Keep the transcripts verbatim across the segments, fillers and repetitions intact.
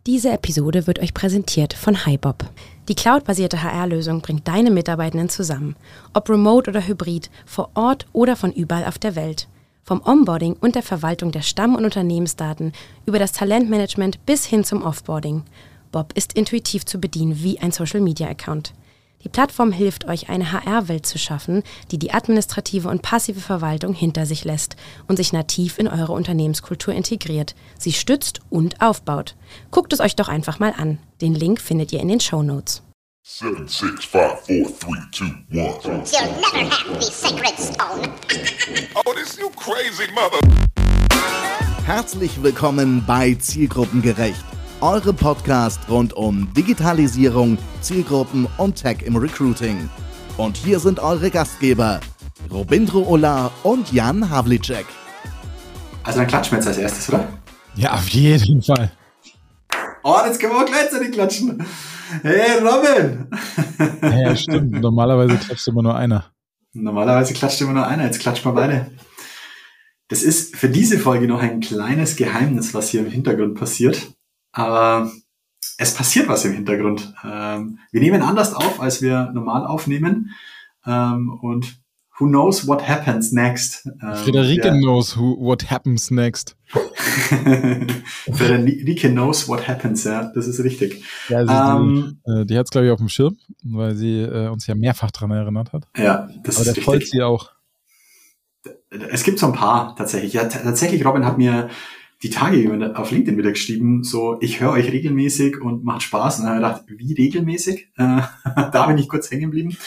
Diese Episode wird euch präsentiert von HiBob. Die cloudbasierte H R-Lösung bringt deine Mitarbeitenden zusammen. Ob remote oder hybrid, vor Ort oder von überall auf der Welt. Vom Onboarding und der Verwaltung der Stamm- und Unternehmensdaten über das Talentmanagement bis hin zum Offboarding. Bob ist intuitiv zu bedienen wie ein Social-Media-Account. Die Plattform hilft euch, eine H R-Welt zu schaffen, die die administrative und passive Verwaltung hinter sich lässt und sich nativ in eure Unternehmenskultur integriert, sie stützt und aufbaut. Guckt es euch doch einfach mal an. Den Link findet ihr in den Shownotes. seven, six, five, four, three, two, one. You'll never have the sacred stone. Oh, this you crazy mother... Herzlich willkommen bei Zielgruppengerecht, eure Podcast rund um Digitalisierung, Zielgruppen und Tech im Recruiting. Und hier sind eure Gastgeber, Robindro Ola und Jan Havlicek. Also dann klatschen wir jetzt als erstes, oder? Ja, auf jeden Fall. Oh, jetzt können wir auch gleichzeitig klatschen. Hey, Robin! Ja, stimmt. Normalerweise klatscht immer nur einer. Normalerweise klatscht immer nur einer, jetzt klatschen wir beide. Das ist für diese Folge noch ein kleines Geheimnis, was hier im Hintergrund passiert. Aber es passiert was im Hintergrund. Ähm, wir nehmen anders auf, als wir normal aufnehmen. Ähm, und who knows what happens next? Ähm, Friederike der, knows who, what happens next. Friederike knows what happens, ja, das ist richtig. Ja, sie, ähm, die, äh, die hat es, glaube ich, auf dem Schirm, weil sie äh, uns ja mehrfach daran erinnert hat. Ja, das Aber ist der richtig. folgt sie auch. Es gibt so ein paar tatsächlich. Ja, t- tatsächlich, Robin hat mir die Tage auf LinkedIn wieder geschrieben, so, ich höre euch regelmäßig und macht Spaß. Und dann habe ich gedacht, wie regelmäßig? Äh, da bin ich kurz hängen geblieben.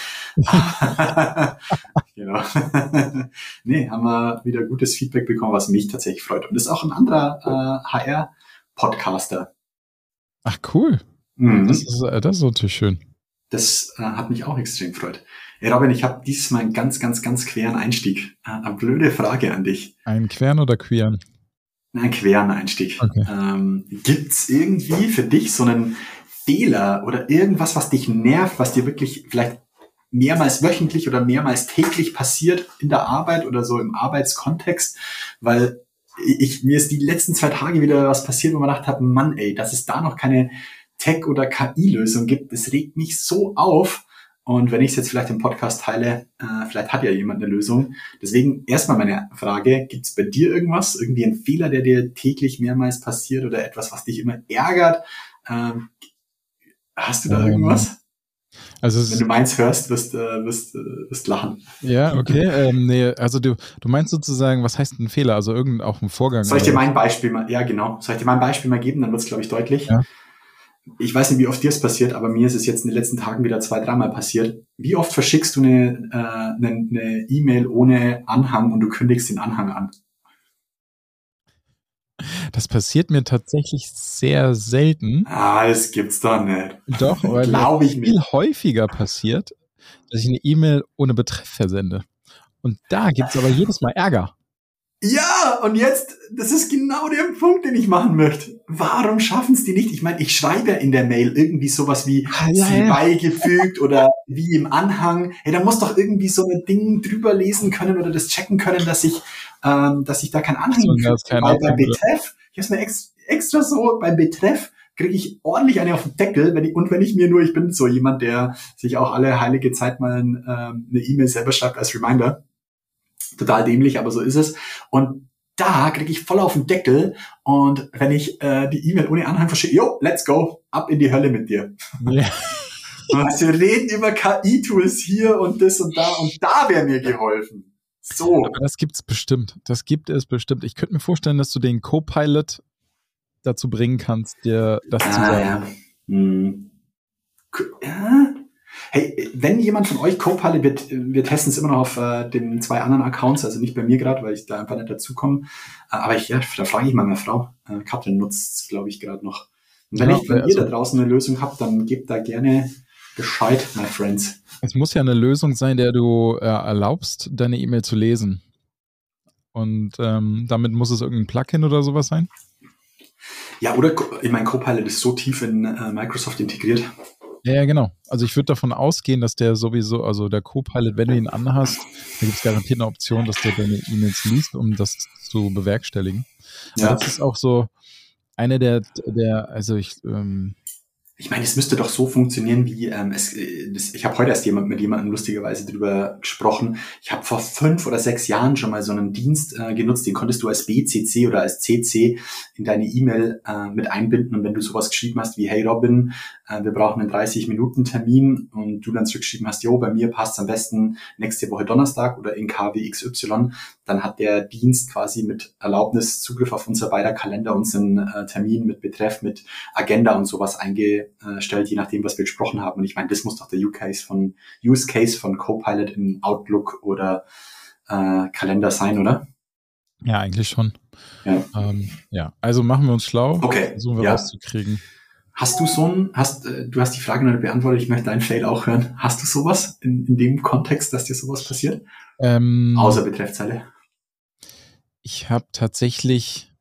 Genau. Nee, haben wir wieder gutes Feedback bekommen, was mich tatsächlich freut. Und das ist auch ein anderer äh, H R-Podcaster. Ach, cool. Mhm. Das ist, äh, das ist natürlich schön. Das äh, hat mich auch extrem gefreut. Hey Robin, ich habe dieses Mal einen ganz, ganz, ganz queren Einstieg. Äh, eine blöde Frage an dich. Ein Quern oder Queeren? Ein queren Einstieg. Okay. Ähm, gibt's irgendwie für dich so einen Fehler oder irgendwas, was dich nervt, was dir wirklich vielleicht mehrmals wöchentlich oder mehrmals täglich passiert in der Arbeit oder so im Arbeitskontext? Weil ich, mir ist die letzten zwei Tage wieder was passiert, wo man gedacht hat, Mann, ey, dass es da noch keine Tech- oder K I-Lösung gibt, das regt mich so auf. Und wenn ich es jetzt vielleicht im Podcast teile, äh, vielleicht hat ja jemand eine Lösung. Deswegen erstmal meine Frage, gibt es bei dir irgendwas, irgendwie einen Fehler, der dir täglich mehrmals passiert oder etwas, was dich immer ärgert? Ähm, hast du da Ähm, irgendwas? Also es Wenn ist, du meins hörst, wirst du äh, wirst, äh, wirst lachen. ja, okay. Ähm, nee, also du, du meinst sozusagen, was heißt ein Fehler? Also irgendein auch ein Vorgang. Soll ich dir oder? mein Beispiel mal, ja genau, soll ich dir mein Beispiel mal geben, dann wird es, glaube ich, deutlich. Ja. Ich weiß nicht, wie oft dir es passiert, aber mir ist es jetzt in den letzten Tagen wieder zwei, dreimal passiert. Wie oft verschickst du eine äh, eine, eine E-Mail ohne Anhang und du kündigst den Anhang an? Das passiert mir tatsächlich sehr selten. Ah, das gibt's doch nicht. Doch, weil Glaube ich mir viel nicht. häufiger passiert, dass ich eine E-Mail ohne Betreff versende. Und da gibt's aber jedes Mal Ärger. Ja, und jetzt, das ist genau der Punkt, den ich machen möchte. Warum schaffen es die nicht? Ich meine, ich schreibe ja in der Mail irgendwie sowas wie Ah, ja, sie ja. beigefügt oder wie im Anhang. Hey, da muss doch irgendwie so ein Ding drüber lesen können oder das checken können, dass ich, ähm, dass ich da kein Anhang So, füge. da ist kein Weil beim Anhang, oder? Betreff, ich habe es mir ex, extra so, beim Betreff kriege ich ordentlich eine auf den Deckel, wenn ich, und wenn ich mir nur, ich bin so jemand, der sich auch alle heilige Zeit mal ähm, eine E-Mail selber schreibt als Reminder. Total dämlich, aber so ist es. Und da kriege ich voll auf den Deckel. Und wenn ich äh, die E-Mail ohne Anhang verschicke, jo, let's go, ab in die Hölle mit dir. Ja. Und wir reden über K I-Tools hier und das und da und da wäre mir geholfen. So. Aber das gibt's bestimmt. Das gibt es bestimmt. Ich könnte mir vorstellen, dass du den Copilot dazu bringen kannst, dir das zu Ah, sagen. ja. Hm. K- ja. Hey, wenn jemand von euch Copilot, wir, wir testen es immer noch auf äh, den zwei anderen Accounts, also nicht bei mir gerade, weil ich da einfach nicht dazukomme. Äh, aber ich, ja, da frage ich mal meine Frau. Äh, Katrin nutzt es, glaube ich, gerade noch. Und wenn, Ja, ich, wenn also- ihr da draußen eine Lösung habt, dann gebt da gerne Bescheid, my friends. Es muss ja eine Lösung sein, der du äh, erlaubst, deine E-Mail zu lesen. Und ähm, damit muss es irgendein Plugin oder sowas sein? Ja, oder Co- ich meine, Copilot ist so tief in äh, Microsoft integriert. Ja, ja, genau. Also ich würde davon ausgehen, dass der sowieso, also der Copilot, wenn du ihn anhast, da gibt es garantiert eine Option, dass der deine E-Mails liest, um das zu bewerkstelligen. Ja. Aber das ist auch so, eine der, der also ich, ähm, Ich meine, es müsste doch so funktionieren, wie ähm, es. äh, Das, ich habe heute erst jemand, mit jemandem lustigerweise drüber gesprochen. Ich habe vor fünf oder sechs Jahren schon mal so einen Dienst äh, genutzt, den konntest du als B C C oder als C C in deine E-Mail äh, mit einbinden. Und wenn du sowas geschrieben hast wie, hey Robin, äh, wir brauchen einen dreißig-Minuten-Termin und du dann zurückgeschrieben hast, jo, bei mir passt am besten nächste Woche Donnerstag oder in K W X Y, dann hat der Dienst quasi mit Erlaubnis Zugriff auf unser beider Kalender, unseren äh, Termin mit Betreff, mit Agenda und sowas eingestellt, je nachdem, was wir gesprochen haben. Und ich meine, das muss doch der Use Case von, Use Case von Copilot in Outlook oder äh, Kalender sein, oder? ja, eigentlich schon. Ja. Ähm, ja, also machen wir uns schlau. Okay, Versuchen wir ja. rauszukriegen. Hast du so ein, hast, äh, du hast die Frage noch nicht beantwortet, ich möchte deinen Fail auch hören. Hast du sowas in, in dem Kontext, dass dir sowas passiert? Ähm, Außer Betreffzeile. Ich habe tatsächlich,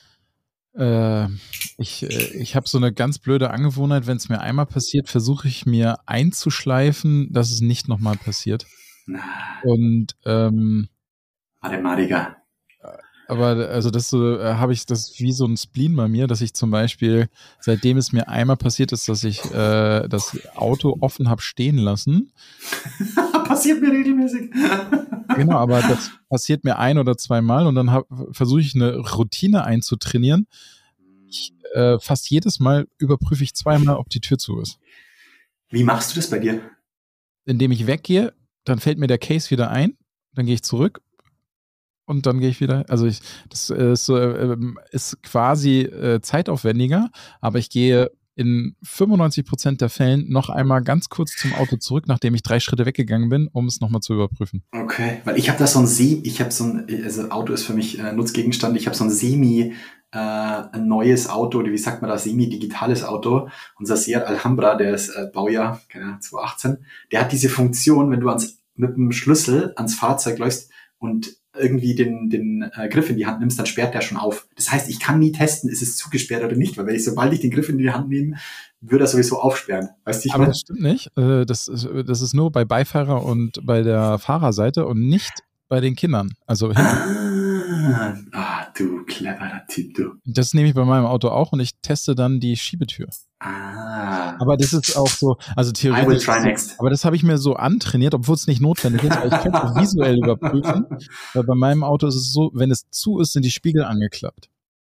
äh, ich, äh, ich habe so eine ganz blöde Angewohnheit, wenn es mir einmal passiert, versuche ich mir einzuschleifen, dass es nicht nochmal passiert. Na, Und ähm, Mathematiker. aber also das so äh, habe ich das wie so ein Spleen bei mir, dass ich zum Beispiel, seitdem es mir einmal passiert ist, dass ich äh, das Auto offen habe stehen lassen. Passiert mir regelmäßig. Genau, aber das passiert mir ein oder zweimal und dann versuche ich eine Routine einzutrainieren. Ich, äh, fast jedes Mal überprüfe ich zweimal, ob die Tür zu ist. Wie machst du das bei dir? Indem ich weggehe, dann fällt mir der Case wieder ein, dann gehe ich zurück und dann gehe ich wieder. Also ich, das ist, so, äh, ist quasi äh, zeitaufwendiger, aber ich gehe in fünfundneunzig Prozent der Fällen noch einmal ganz kurz zum Auto zurück, nachdem ich drei Schritte weggegangen bin, um es nochmal zu überprüfen. Okay, weil ich habe da so ein See, ich habe so ein, also Auto ist für mich äh, Nutzgegenstand, ich habe so ein semi äh, ein neues Auto, oder wie sagt man da, semi-digitales Auto. Unser Seat Alhambra, der ist äh, Baujahr, keine Ahnung, zwanzig achtzehn, der hat diese Funktion, wenn du ans, mit dem Schlüssel ans Fahrzeug läufst und irgendwie den, den äh, Griff in die Hand nimmst, dann sperrt der schon auf. Das heißt, ich kann nie testen, ist es zugesperrt oder nicht, weil wenn ich, sobald ich den Griff in die Hand nehme, würde er sowieso aufsperren. Weißt du, ich Aber meine? das stimmt nicht. Äh, Das ist, das ist nur bei Beifahrer und bei der Fahrerseite und nicht bei den Kindern. Also hinten. Ah, ah, du cleverer Typ, du. Das nehme ich bei meinem Auto auch und ich teste dann die Schiebetür. Ah. Aber das ist auch so, also I will theoretisch. try next. Aber das habe ich mir so antrainiert, obwohl es nicht notwendig ist, weil ich könnte es visuell überprüfen. Weil bei meinem Auto ist es so, wenn es zu ist, sind die Spiegel angeklappt.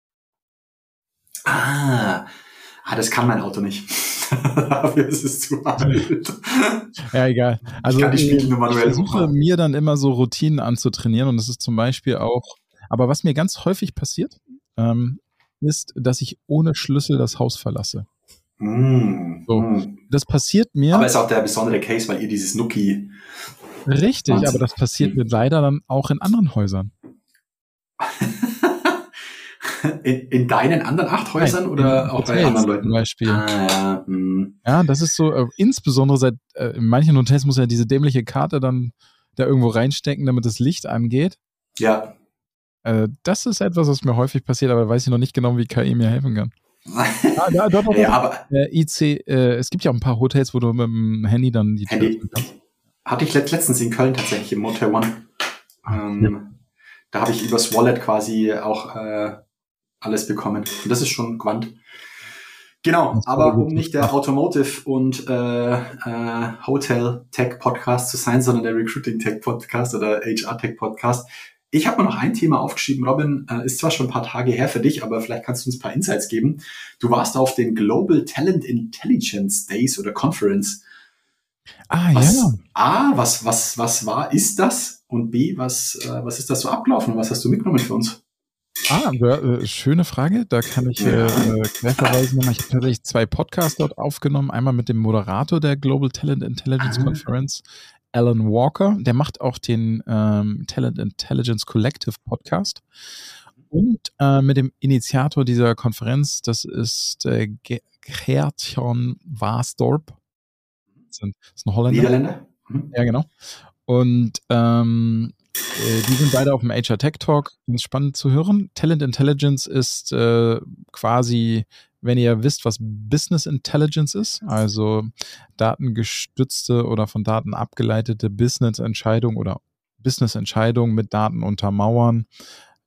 Ah. Ah, das kann mein Auto nicht. Dafür ist es zu alt. Ja, egal. Also kann die ich, Spiegel nur ich manuell versuche hochmachen. mir dann immer so Routinen anzutrainieren und das ist zum Beispiel auch, aber was mir ganz häufig passiert, ähm, ist, dass ich ohne Schlüssel das Haus verlasse. Mm, So. mm. Das passiert mir Aber ist auch der besondere Case, weil ihr dieses Nookie. richtig, Wahnsinn. aber das passiert mir leider dann auch in anderen Häusern. in, in deinen anderen acht Häusern Nein, oder in auch bei Hotels anderen Leuten? zum Beispiel. Ah, ja. Mm. Ja, das ist so, äh, insbesondere seit, äh, in manchen Hotels muss ja diese dämliche Karte dann da irgendwo reinstecken, damit das Licht angeht. Ja. Äh, das ist etwas, was mir häufig passiert, aber weiß ich noch nicht genau, wie K I mir helfen kann. Ah, da, doch, doch, ja, doch. aber Äh, I C, äh, es gibt ja auch ein paar Hotels, wo du mit dem Handy dann die Tür Handy. öffnen kannst. hatte ich let- letztens in Köln tatsächlich im Motel One. Ähm, da habe ich übers Wallet quasi auch äh, alles bekommen. Und das ist schon Quant. Genau, Das war aber gut. um nicht der Automotive und äh, äh, Hotel Tech Podcast zu sein, sondern der Recruiting Tech Podcast oder H R Tech Podcast. Ich habe mir noch ein Thema aufgeschrieben, Robin, äh, ist zwar schon ein paar Tage her für dich, aber vielleicht kannst du uns ein paar Insights geben. Du warst auf den Global Talent Intelligence Days oder Conference. Ah, Was, ja. A, was, was, was war, ist das? Und B, was, äh, was ist das so abgelaufen? Was hast du mitgenommen für uns? Ah, äh, schöne Frage. Da kann ich äh, äh, gleich verweisen. Ich habe tatsächlich zwei Podcasts dort aufgenommen. Einmal mit dem Moderator der Global Talent Intelligence Ah. Conference, Alan Walker. Der macht auch den ähm, Talent Intelligence Collective Podcast. Und äh, mit dem Initiator dieser Konferenz, das ist äh, Ge- Gert-Jan Waasdorp. Das ist ein, das ist ein Holländer. Niederländer? Mhm. Ja, genau. Und ähm, äh, die sind beide auf dem H R Tech Talk. Ganz spannend zu hören. Talent Intelligence ist äh, quasi, wenn ihr wisst, was Business Intelligence ist, also datengestützte oder von Daten abgeleitete Business-Entscheidung oder Business-Entscheidung mit Daten untermauern,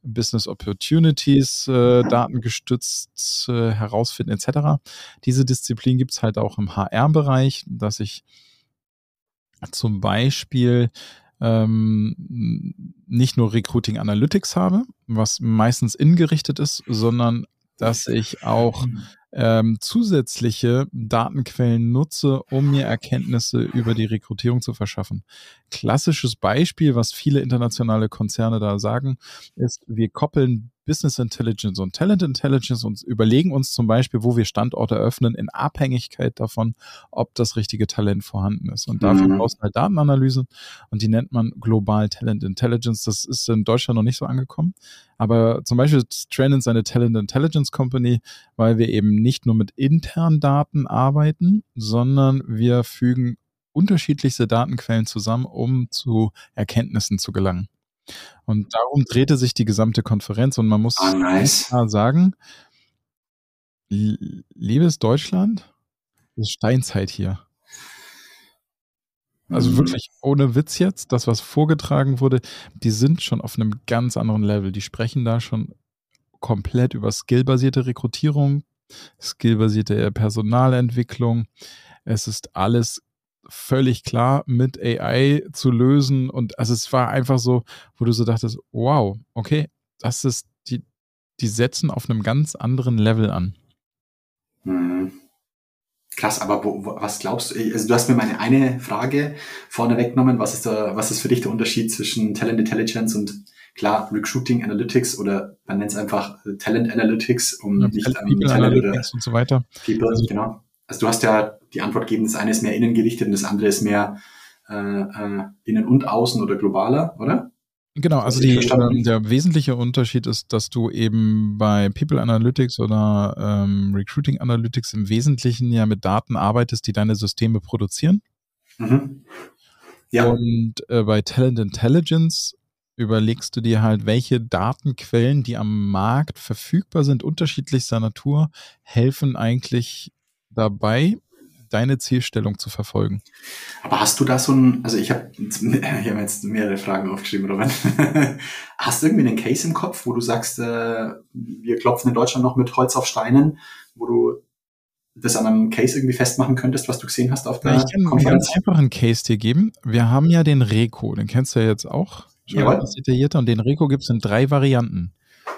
Business Opportunities äh, datengestützt äh, herausfinden et cetera. Diese Disziplin gibt es halt auch im H R-Bereich, dass ich zum Beispiel ähm, nicht nur Recruiting Analytics habe, was meistens ingerichtet ist, sondern dass ich auch ähm, zusätzliche Datenquellen nutze, um mir Erkenntnisse über die Rekrutierung zu verschaffen. Klassisches Beispiel, was viele internationale Konzerne da sagen, ist, wir koppeln Business Intelligence und Talent Intelligence und überlegen uns zum Beispiel, wo wir Standorte eröffnen, in Abhängigkeit davon, ob das richtige Talent vorhanden ist. Und dafür Mhm. brauchst du halt Datenanalysen und die nennt man global Talent Intelligence. Das ist in Deutschland noch nicht so angekommen. Aber zum Beispiel Trend ist eine Talent Intelligence Company, weil wir eben nicht nur mit internen Daten arbeiten, sondern wir fügen unterschiedlichste Datenquellen zusammen, um zu Erkenntnissen zu gelangen. Und darum drehte sich die gesamte Konferenz und man muss Ah, nice. klar sagen, l- liebes Deutschland, das ist Steinzeit hier. Also Mhm. wirklich ohne Witz jetzt, das, was vorgetragen wurde, die sind schon auf einem ganz anderen Level. Die sprechen da schon komplett über skillbasierte Rekrutierung, skillbasierte Personalentwicklung. Es ist alles völlig klar mit A I zu lösen und also es war einfach so, wo du so dachtest, wow, okay, das ist die, die setzen auf einem ganz anderen Level an. Mhm. Krass, aber wo, wo, was glaubst du? Also du hast mir meine eine Frage vorne weggenommen. Was ist da, was ist für dich der Unterschied zwischen Talent Intelligence und klar Recruiting Analytics oder man nennt es einfach äh, Talent Analytics, um Ja, nicht ähm, People Talent oder Analytics und so weiter. People, Also- genau. Also du hast ja die Antwort gegeben, das eine ist mehr innengerichtet und das andere ist mehr äh, äh, innen und außen oder globaler, oder? Genau, Das also hab ich die, verstanden. ähm, der wesentliche Unterschied ist, dass du eben bei People Analytics oder ähm, Recruiting Analytics im Wesentlichen ja mit Daten arbeitest, die deine Systeme produzieren. Mhm. Ja. Und äh, bei Talent Intelligence überlegst du dir halt, welche Datenquellen, die am Markt verfügbar sind, unterschiedlichster Natur, helfen eigentlich dabei, deine Zielstellung zu verfolgen. Aber hast du da so ein, also ich habe ich hab jetzt mehrere Fragen aufgeschrieben, Robin. Hast du irgendwie einen Case im Kopf, wo du sagst, äh, wir klopfen in Deutschland noch mit Holz auf Steinen, wo du das an einem Case irgendwie festmachen könntest, was du gesehen hast auf der Ja, ich kann einen Konferenz? ganz einfachen Case dir geben. Wir haben ja den Reco, den kennst du ja jetzt auch schon Jawohl. etwas detaillierter. Und den Reco gibt es in drei Varianten.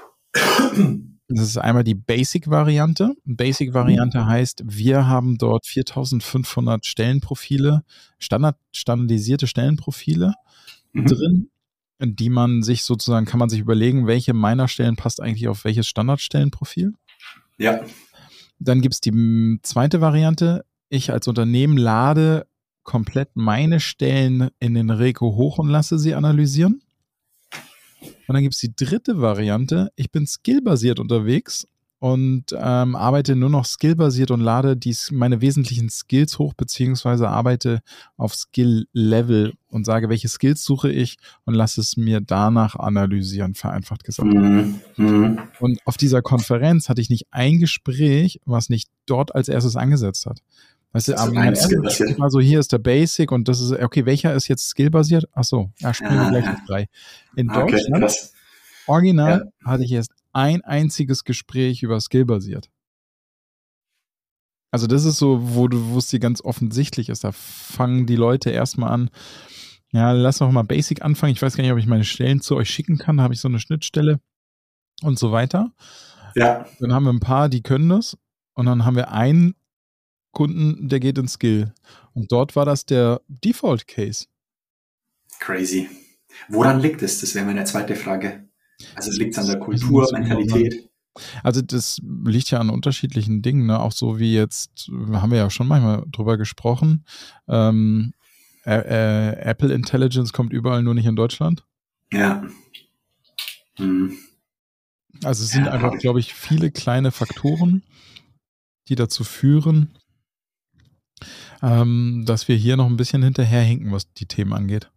Das ist einmal die Basic-Variante. Basic-Variante heißt, wir haben dort viertausendfünfhundert Stellenprofile, Standard, standardisierte Stellenprofile Mhm. drin, die man sich sozusagen, kann man sich überlegen, welche meiner Stellen passt eigentlich auf welches Standardstellenprofil. Ja. Dann gibt es die m, zweite Variante. Ich als Unternehmen lade komplett meine Stellen in den Reco hoch und lasse sie analysieren. Und dann gibt es die dritte Variante. Ich bin skillbasiert unterwegs und ähm, arbeite nur noch skillbasiert und lade die, meine wesentlichen Skills hoch, beziehungsweise arbeite auf Skill-Level und sage, welche Skills suche ich und lasse es mir danach analysieren, vereinfacht gesagt. Mhm. Mhm. Und auf dieser Konferenz hatte ich nicht ein Gespräch, was nicht dort als erstes angesetzt hat. Weißt du, Also am rein ersten skillbasiert. Gespräch war so, hier ist der Basic und das ist, okay, welcher ist jetzt skillbasiert? Ach so, ja, springen wir Ja, gleich ja. auf drei. In Okay, Deutschland, krass. original, hatte ich erst ein einziges Gespräch über skillbasiert. Also das ist so, wo du, wo es dir ganz offensichtlich ist, da fangen die Leute erstmal an, ja, lass doch mal Basic anfangen. Ich weiß gar nicht, ob ich meine Stellen zu euch schicken kann, da habe ich so eine Schnittstelle und so weiter. Ja. Dann haben wir ein paar, die können das. Und dann haben wir einen Kunden, der geht in Skill. Und dort war das der Default Case. Crazy. Woran liegt es? Das wäre meine zweite Frage. Also liegt es an der Das weiß ich Kultur, nicht so genau Mentalität? Also das liegt ja an unterschiedlichen Dingen, ne? Auch so wie jetzt, haben wir ja schon manchmal drüber gesprochen, ähm, äh, äh, Apple Intelligence kommt überall, nur nicht in Deutschland. Ja. Hm. Also es sind Ja, einfach, hab ich. glaube ich, viele kleine Faktoren, die dazu führen, ähm, dass wir hier noch ein bisschen hinterherhinken, was die Themen angeht.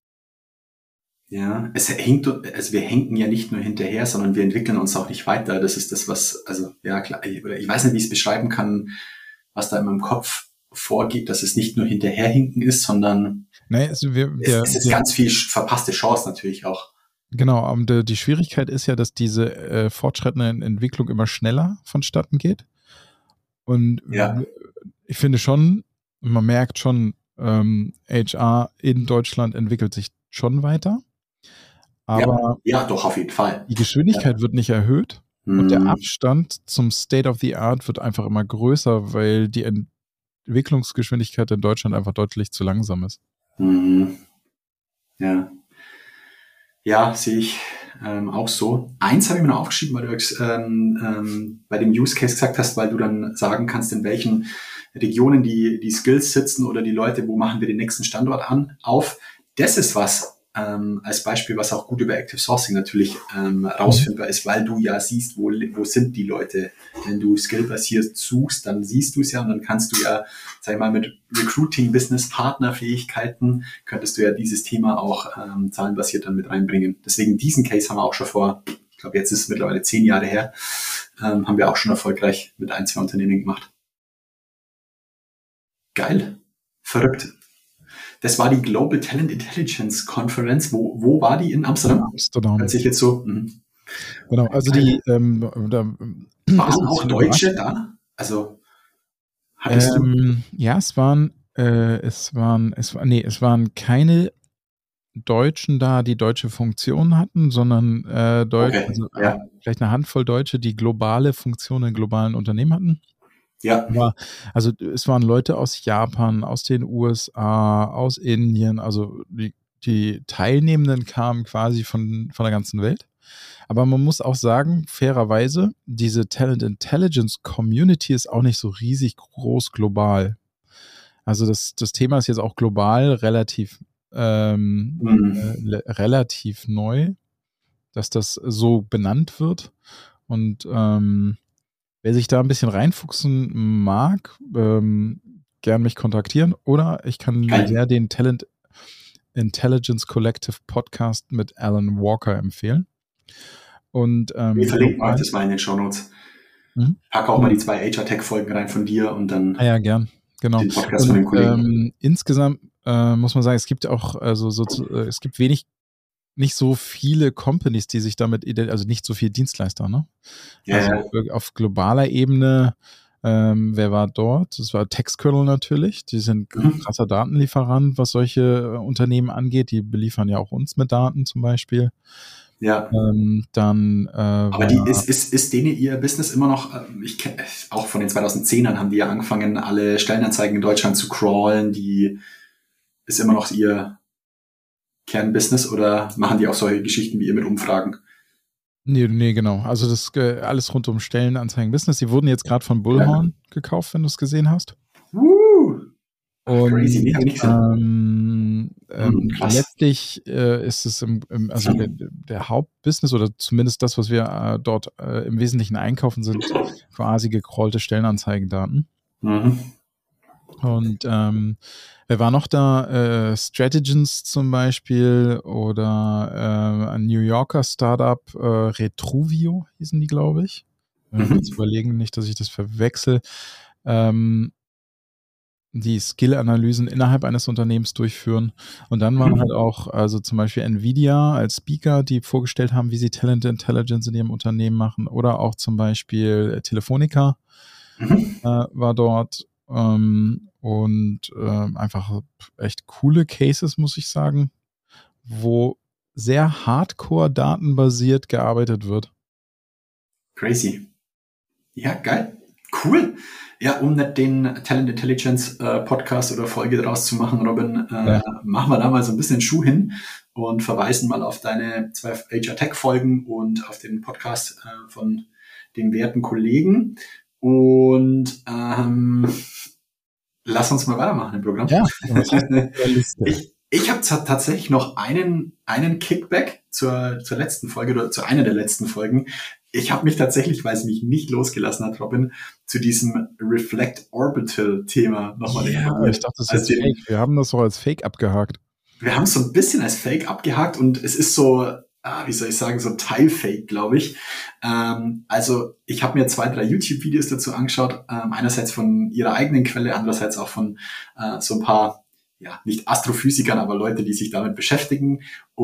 Ja, es hängt, also wir hängen ja nicht nur hinterher, sondern wir entwickeln uns auch nicht weiter. Das ist das, was, also ja klar, ich, oder ich weiß nicht, wie ich es beschreiben kann, was da in meinem Kopf vorgeht, dass es nicht nur hinterherhinken ist, sondern Nee, also wir, es, der, es ist der, ganz viel verpasste Chance natürlich auch. Genau, und äh, die Schwierigkeit ist ja, dass diese äh, fortschreitende Entwicklung immer schneller vonstatten geht. Und Ja. ich finde schon, man merkt schon, ähm, H R in Deutschland entwickelt sich schon weiter. Aber ja, ja, doch, auf jeden Fall. die Geschwindigkeit ja. wird nicht erhöht hm. und der Abstand zum State of the Art wird einfach immer größer, weil die Entwicklungsgeschwindigkeit in Deutschland einfach deutlich zu langsam ist. Hm. Ja. Ja, sehe ich ähm, auch so. Eins habe ich mir noch aufgeschrieben, weil du ähm, ähm, bei dem Use Case gesagt hast, weil du dann sagen kannst, in welchen Regionen die, die Skills sitzen oder die Leute, wo machen wir den nächsten Standort an, auf. Das ist was, ähm, als Beispiel, was auch gut über Active Sourcing natürlich ähm, rausfindbar ist, weil du ja siehst, wo, wo sind die Leute. Wenn du skillbasiert suchst, dann siehst du es ja und dann kannst du ja, sag ich mal, mit Recruiting, Business, Partnerfähigkeiten könntest du ja dieses Thema auch ähm, zahlenbasiert dann mit reinbringen. Deswegen diesen Case haben wir auch schon vor, ich glaube, jetzt ist es mittlerweile zehn Jahre her, ähm, haben wir auch schon erfolgreich mit ein, zwei Unternehmen gemacht. Geil. Verrückt. Das war die Global Talent Intelligence Conference. Wo, wo war die? In Amsterdam? Amsterdam. Hört sich jetzt so. Mh. Genau, also die ähm, da, waren auch Deutsche da? Also hattest ähm, du? Ja, es waren, äh, es waren, es war, nee, es waren keine Deutschen da, die deutsche Funktionen hatten, sondern äh, Deutsche, okay. also ja. vielleicht eine Handvoll Deutsche, die globale Funktionen in globalen Unternehmen hatten. Ja. Aber, also es waren Leute aus Japan, aus den U S A, aus Indien, also die, die Teilnehmenden kamen quasi von, von der ganzen Welt. Aber man muss auch sagen, fairerweise, diese Talent Intelligence Community ist auch nicht so riesig groß global. Also das, das Thema ist jetzt auch global relativ, ähm, mhm. äh, relativ neu, dass das so benannt wird. Und ähm, wer sich da ein bisschen reinfuchsen mag, ähm, gern mich kontaktieren oder ich kann Geil. sehr den Talent Intelligence Collective Podcast mit Alan Walker empfehlen. Und ähm, wir verlinken euch das mal in den Shownotes. Mhm. Pack auch mal die zwei H R-Tech-Folgen rein von dir und dann ah, ja, gern. Genau. den Podcast und, von den Kollegen. Ähm, insgesamt äh, muss man sagen, es gibt auch, also so, äh, es gibt wenig nicht so viele Companies, die sich damit, also nicht so viele Dienstleister, ne? Ja, also ja. Auf globaler Ebene, ähm, wer war dort? Das war Textkernel natürlich. Die sind ein krasser Datenlieferant, was solche äh, Unternehmen angeht. Die beliefern ja auch uns mit Daten zum Beispiel. Ja. Ähm, dann, äh, Aber die ist, ist, ist denen ihr Business immer noch, ich kenne auch von den zweitausendzehnern haben die ja angefangen, alle Stellenanzeigen in Deutschland zu crawlen. Die ist immer noch ihr Kernbusiness oder machen die auch solche Geschichten wie ihr mit Umfragen? Nee, nee, genau. Also das äh, alles rund um Stellenanzeigen-Business. Die wurden jetzt gerade von Bullhorn ja. gekauft, wenn du es gesehen hast. Uh, Und crazy, nee, hab ich nicht ähm, ähm, hm, letztlich äh, ist es im, im also der, der Hauptbusiness oder zumindest das, was wir äh, dort äh, im Wesentlichen einkaufen, sind quasi gecrawlte Stellenanzeigendaten. Mhm. Und ähm, wer war noch da? Äh, Strategence zum Beispiel oder äh, ein New Yorker Startup, äh, Retruvio hießen die, glaube ich. Mhm. Jetzt überlegen, nicht, dass ich das verwechsel. Ähm, die Skill-Analysen innerhalb eines Unternehmens durchführen. Und dann waren mhm. halt auch, also zum Beispiel Nvidia als Speaker, die vorgestellt haben, wie sie Talent Intelligence in ihrem Unternehmen machen. Oder auch zum Beispiel Telefonica mhm. äh, war dort. Ähm, und äh, einfach echt coole Cases, muss ich sagen, wo sehr hardcore-datenbasiert gearbeitet wird. Crazy. Ja, geil. Cool. Ja, um nicht den Talent Intelligence äh, Podcast oder Folge daraus zu machen, Robin, äh, ja. machen wir da mal so ein bisschen Schuh hin und verweisen mal auf deine zwei H R-Tech-Folgen und auf den Podcast äh, von den werten Kollegen. Und ähm, lass uns mal weitermachen im Programm. Ja, ich ich habe tatsächlich noch einen einen Kickback zur zur letzten Folge oder zu einer der letzten Folgen. Ich habe mich tatsächlich, weil es mich nicht losgelassen hat, Robin, zu diesem Reflect Orbital Thema nochmal ja, informiert. Ich dachte, das ist also Fake. Wir haben das doch als Fake abgehakt. Wir haben es so ein bisschen als Fake abgehakt und es ist so, ah, wie soll ich sagen, so Teilfake, glaube ich. Ähm, also ich habe mir zwei, drei YouTube-Videos dazu angeschaut, ähm, einerseits von ihrer eigenen Quelle, andererseits auch von äh, so ein paar ja, nicht Astrophysikern, aber Leute, die sich damit beschäftigen.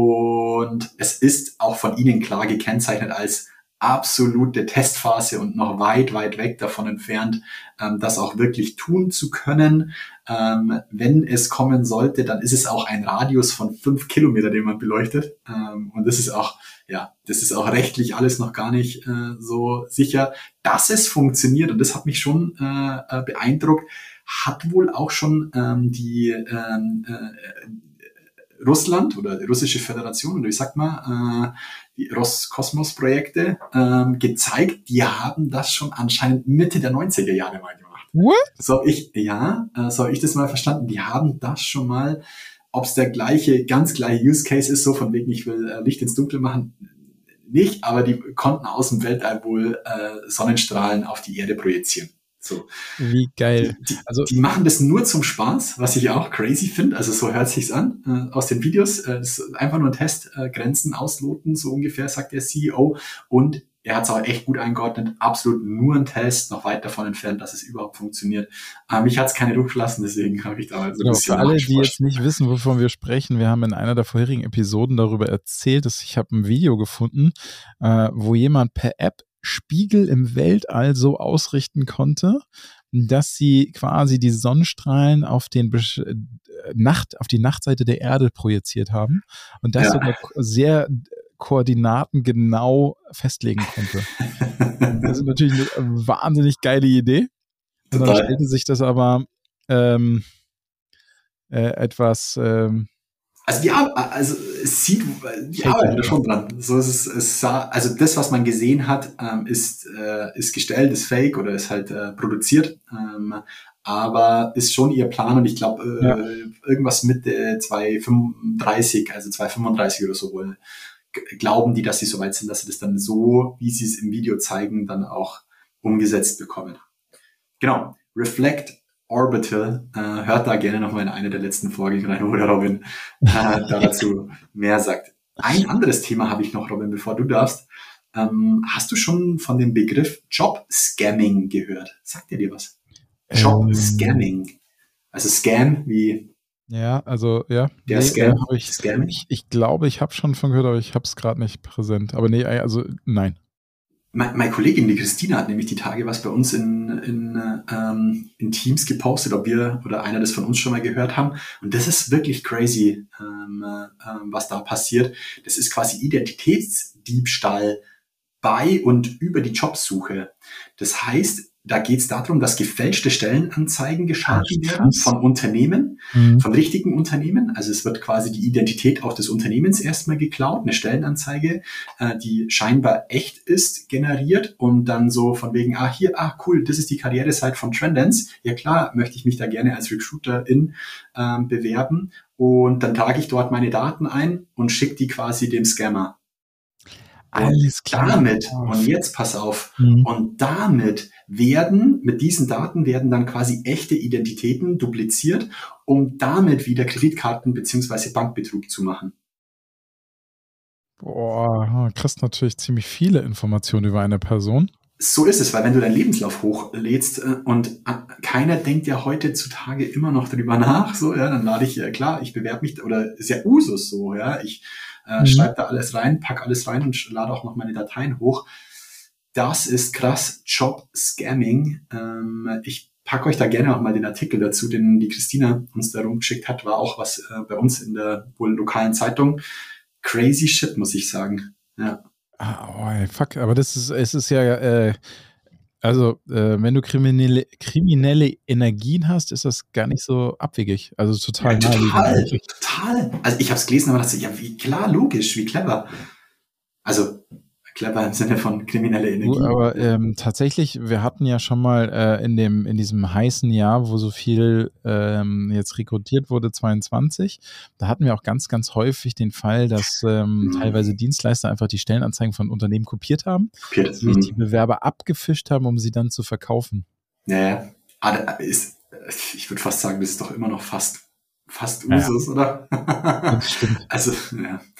Und es ist auch von ihnen klar gekennzeichnet als absolute Testphase und noch weit, weit weg davon entfernt, ähm, das auch wirklich tun zu können. Ähm, wenn es kommen sollte, dann ist es auch ein Radius von fünf Kilometer, den man beleuchtet. Ähm, und das ist auch, ja, das ist auch rechtlich alles noch gar nicht äh, so sicher, dass es funktioniert. Und das hat mich schon äh, beeindruckt. Hat wohl auch schon ähm, die ähm, äh, Russland oder die Russische Föderation, oder wie sagt man, äh, die Roskosmos-Projekte ähm, gezeigt, die haben das schon anscheinend Mitte der neunziger Jahre mal gemacht. What? So ich, ja, äh, so habe ich das mal verstanden. Die haben das schon mal, ob es der gleiche, ganz gleiche Use Case ist, so von wegen, ich will äh, Licht ins Dunkel machen, nicht, aber die konnten aus dem Weltall wohl äh, Sonnenstrahlen auf die Erde projizieren. So. Wie geil. Die, die, also, die machen das nur zum Spaß, was ich auch crazy finde. Also so hört sich's an äh, aus den Videos. Äh, das ist einfach nur ein Test, äh, Grenzen ausloten, so ungefähr, sagt der C E O. Und er hat es auch echt gut eingeordnet. Absolut nur ein Test, noch weit davon entfernt, dass es überhaupt funktioniert. Aber mich hat's keine Ruhe verlassen, deswegen habe ich da halt so genau, ein bisschen für alle, die nachgeforscht. jetzt nicht wissen, wovon wir sprechen, wir haben in einer der vorherigen Episoden darüber erzählt, dass ich habe ein Video gefunden, äh, wo jemand per App Spiegel im Weltall so ausrichten konnte, dass sie quasi die Sonnenstrahlen auf den Besch- Nacht, auf die Nachtseite der Erde projiziert haben und das Ja. sogar sehr koordinatengenau festlegen konnte. Das ist natürlich eine wahnsinnig geile Idee. Und dann Total. stellte sich das aber ähm, äh, etwas ähm, Also die Ar- also es sieht, die arbeiten da schon dran. So ist es, es sah, also das, was man gesehen hat, ähm, ist, äh, ist gestellt, ist fake oder ist halt äh, produziert. Ähm, aber ist schon ihr Plan und ich glaube, äh, Ja. irgendwas mit äh, zweitausendfünfunddreißig, also zweitausendfünfunddreißig oder so wohl, g- glauben die, dass sie so weit sind, dass sie das dann so, wie sie es im Video zeigen, dann auch umgesetzt bekommen. Genau. Reflect Orbital, äh, hört da gerne nochmal in eine der letzten Folgen rein, wo der Robin äh, da dazu mehr sagt. Ein anderes Thema habe ich noch, Robin, bevor du darfst. Ähm, hast du schon von dem Begriff Job-Scamming gehört? Sagt dir dir was? Job-Scamming. Also Scam wie ja, also ja. der nee, Scam. äh, hab ich, Scam. ich, ich glaube, ich habe schon von gehört, aber ich habe es gerade nicht präsent. Aber nee, also nein. Me- Meine Kollegin, die Christina, hat nämlich die Tage was bei uns in, in, ähm, in Teams gepostet, ob wir oder einer das von uns schon mal gehört haben. Und das ist wirklich crazy, ähm, äh, was da passiert. Das ist quasi Identitätsdiebstahl bei und über die Jobsuche. Das heißt, da geht es darum, dass gefälschte Stellenanzeigen geschaltet Ach, werden krass. von Unternehmen, Mhm. von richtigen Unternehmen. Also es wird quasi die Identität auch des Unternehmens erstmal geklaut, eine Stellenanzeige, äh, die scheinbar echt ist, generiert und dann so von wegen, ah hier, ah cool, das ist die Karriereseite von Trendance. Ja klar, möchte ich mich da gerne als Recruiterin ähm, bewerben und dann trage ich dort meine Daten ein und schicke die quasi dem Scammer. Alles klar. Damit, und jetzt pass auf, Mhm. und damit werden, mit diesen Daten werden dann quasi echte Identitäten dupliziert, um damit wieder Kreditkarten- bzw. Bankbetrug zu machen. Boah, kriegst natürlich ziemlich viele Informationen über eine Person. So ist es, weil wenn du deinen Lebenslauf hochlädst äh, und äh, keiner denkt ja heutzutage immer noch drüber nach, so, ja, dann lade ich, äh, klar, ich bewerbe mich, oder ist ja Usus so, ja, ich äh, Mhm. schreibe da alles rein, pack alles rein und sch- lade auch noch meine Dateien hoch. Das ist krass, Job-Scamming. Ähm, ich packe euch da gerne auch mal den Artikel dazu, den die Christina uns da rumgeschickt hat, war auch was äh, bei uns in der wohl lokalen Zeitung. Crazy shit, muss ich sagen. Ja. Ah, oh, ey, fuck, aber das ist, es ist ja, äh, also, äh, wenn du kriminelle, kriminelle Energien hast, ist das gar nicht so abwegig. Also total Ja, naheliegend total, eigentlich. total. Also ich habe es gelesen, aber dachte, ja, wie klar, logisch, wie clever. Also clever im Sinne von kriminelle Energie. Du, aber ähm, tatsächlich, wir hatten ja schon mal äh, in dem in diesem heißen Jahr, wo so viel ähm, jetzt rekrutiert wurde, zweiundzwanzig, da hatten wir auch ganz, ganz häufig den Fall, dass ähm, Mhm. teilweise Dienstleister einfach die Stellenanzeigen von Unternehmen kopiert haben, Kopiert. sich die Mhm. Bewerber abgefischt haben, um sie dann zu verkaufen. Naja, ah, da ist, ich würde fast sagen, das ist doch immer noch fast, fast Ja. Usus, oder? Das stimmt. Also, ja.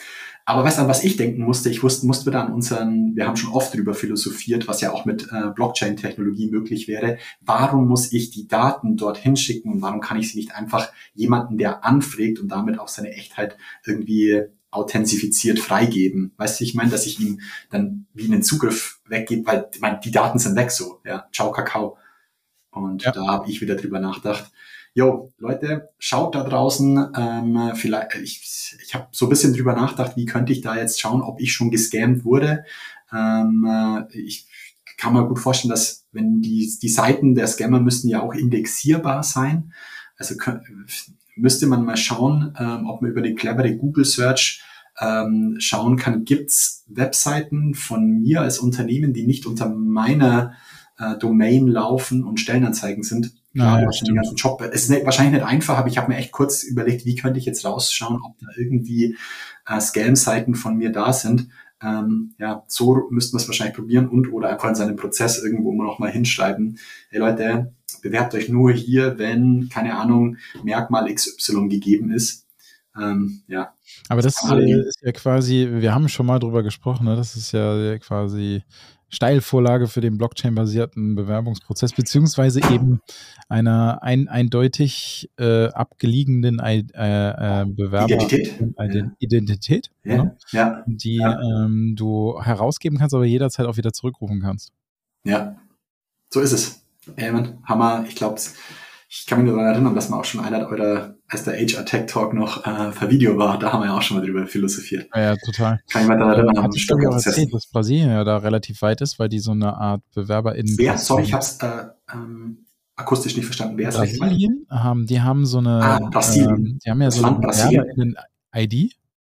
Aber weißt du, an was ich denken musste? Ich wusste, musste wieder an unseren, wir haben schon oft drüber philosophiert, was ja auch mit äh, Blockchain-Technologie möglich wäre. Warum muss ich die Daten dorthin schicken und warum kann ich sie nicht einfach jemanden, der anfragt und damit auch seine Echtheit irgendwie authentifiziert freigeben? Weißt du, ich meine, dass ich ihm dann wie einen Zugriff weggebe, weil ich meine, die Daten sind weg so, ja, ciao Kakao. Und ja. Da habe ich wieder drüber nachgedacht. Jo, Leute, schaut da draußen, ähm, vielleicht, ich, ich habe so ein bisschen drüber nachgedacht, wie könnte ich da jetzt schauen, ob ich schon gescammt wurde. Ähm, äh, ich kann mir gut vorstellen, dass wenn die, die Seiten der Scammer müssten ja auch indexierbar sein. Also könnt, müsste man mal schauen, ähm, ob man über die clevere Google Search ähm, schauen kann, gibt's Webseiten von mir als Unternehmen, die nicht unter meiner äh, Domain laufen und Stellenanzeigen sind. Klar, ja, den ganzen Job. Es ist nicht, wahrscheinlich nicht einfach, aber ich habe mir echt kurz überlegt, wie könnte ich jetzt rausschauen, ob da irgendwie äh, Scam-Seiten von mir da sind. Ähm, ja, so müssten wir es wahrscheinlich probieren und oder einfach in seinem Prozess irgendwo immer noch mal hinschreiben. Hey Leute, bewerbt euch nur hier, wenn, keine Ahnung, Merkmal X Y gegeben ist. Ähm, ja. Aber das, das äh, ist ja quasi, wir haben schon mal drüber gesprochen, ne? Das ist ja quasi Steilvorlage für den Blockchain-basierten Bewerbungsprozess, beziehungsweise eben einer ein, eindeutig äh, abgeliegenden äh, äh, Bewerber Identität, ja. Identität ja. Ne? Ja. die ja. Ähm, du herausgeben kannst, aber jederzeit auch wieder zurückrufen kannst. Ja, so ist es. Ey, man, Hammer. Ich glaube, ich kann mich nur daran erinnern, dass man auch schon einer eurer, als der H R Tech Talk noch äh, per Video war, da haben wir ja auch schon mal drüber philosophiert. Ja, ja total. Kann ich mal daran erinnern. Hatte ich schon mal erzählt, dass Brasilien ja da relativ weit ist, weil die so eine Art BewerberInnen... Wer? Sorry, ich hab's äh, ähm, akustisch nicht verstanden. Wer ist Brasilien? Haben, die haben so eine... Ah, Brasilien. Ähm, die haben ja so eine BewerberInnen-I D.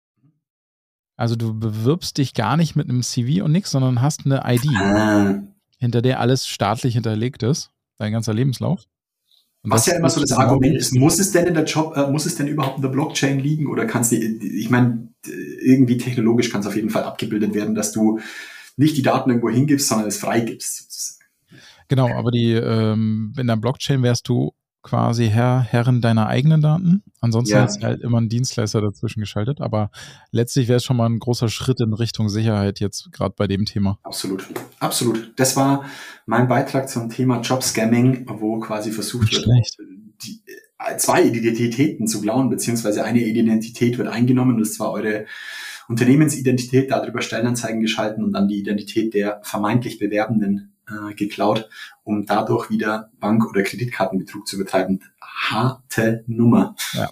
Also du bewirbst dich gar nicht mit einem C V und nix, sondern hast eine I D, ah. hinter der alles staatlich hinterlegt ist, dein ganzer Lebenslauf. Und was ja immer so das Argument ist, muss es denn in der Job, äh, muss es denn überhaupt in der Blockchain liegen oder kannst du, ich meine, irgendwie technologisch kann es auf jeden Fall abgebildet werden, dass du nicht die Daten irgendwo hingibst, sondern es freigibst sozusagen. Genau, aber die ähm, in der Blockchain wärst du quasi Herr, Herrin deiner eigenen Daten. Ansonsten ja. ist halt immer ein Dienstleister dazwischen geschaltet, aber letztlich wäre es schon mal ein großer Schritt in Richtung Sicherheit jetzt gerade bei dem Thema. Absolut, absolut. Das war mein Beitrag zum Thema Job-Scamming, wo quasi versucht wird, die, zwei Identitäten zu klauen, beziehungsweise eine Identität wird eingenommen, das war eure Unternehmensidentität, darüber Stellenanzeigen geschalten und dann die Identität der vermeintlich Bewerbenden äh, geklaut, um dadurch wieder Bank- oder Kreditkartenbetrug zu betreiben. Harte Nummer. Ja.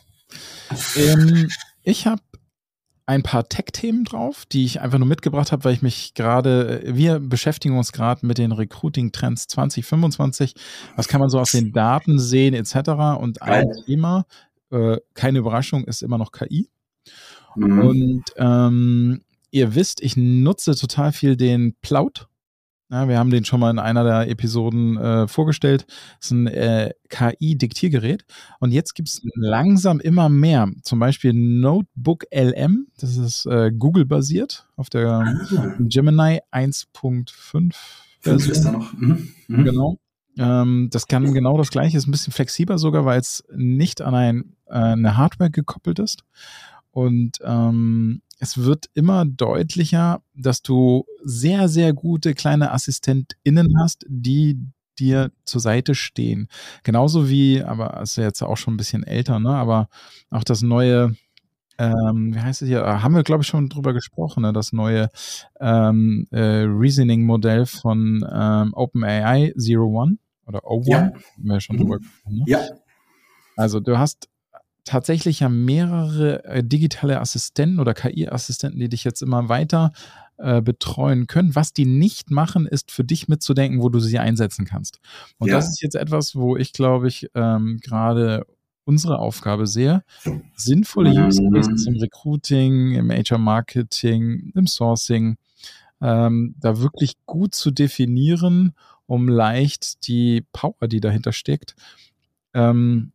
ähm, ich habe ein paar Tech-Themen drauf, die ich einfach nur mitgebracht habe, weil ich mich gerade, wir beschäftigen uns gerade mit den Recruiting-Trends zwanzig fünfundzwanzig. Was kann man so aus den Daten sehen et cetera. Und ein Geil. Thema, äh, keine Überraschung, ist immer noch K I. Mhm. Und ähm, ihr wisst, ich nutze total viel den Plaud. Ja, wir haben den schon mal in einer der Episoden äh, vorgestellt. Das ist ein äh, K I-Diktiergerät. Und jetzt gibt es langsam immer mehr. Zum Beispiel Notebook L M. Das ist äh, Google-basiert auf der ah. Gemini eins Punkt fünf Version. Ist da noch. Mhm. Mhm. Genau. Ähm, das kann genau das Gleiche. Ist ein bisschen flexibler sogar, weil es nicht an ein, äh, eine Hardware gekoppelt ist. Und ähm, es wird immer deutlicher, dass du sehr, sehr gute kleine AssistentInnen hast, die dir zur Seite stehen. Genauso wie, aber ist ja jetzt auch schon ein bisschen älter, ne? Aber auch das neue, ähm, wie heißt es hier, haben wir, glaube ich, schon drüber gesprochen, ne? Das neue ähm, äh, Reasoning-Modell von ähm, OpenAI Zero One oder O One, ja. haben wir ja schon mhm. drüber gesprochen. Ne? Ja. Also du hast tatsächlich ja mehrere äh, digitale Assistenten oder K I-Assistenten, die dich jetzt immer weiter äh, betreuen können. Was die nicht machen, ist für dich mitzudenken, wo du sie einsetzen kannst. Und ja. das ist jetzt etwas, wo ich, glaube ich, ähm, gerade unsere Aufgabe sehe, sinnvolle Use Cases im Recruiting, im H R-Marketing, im Sourcing, ähm, da wirklich gut zu definieren, um leicht die Power, die dahinter steckt, ähm,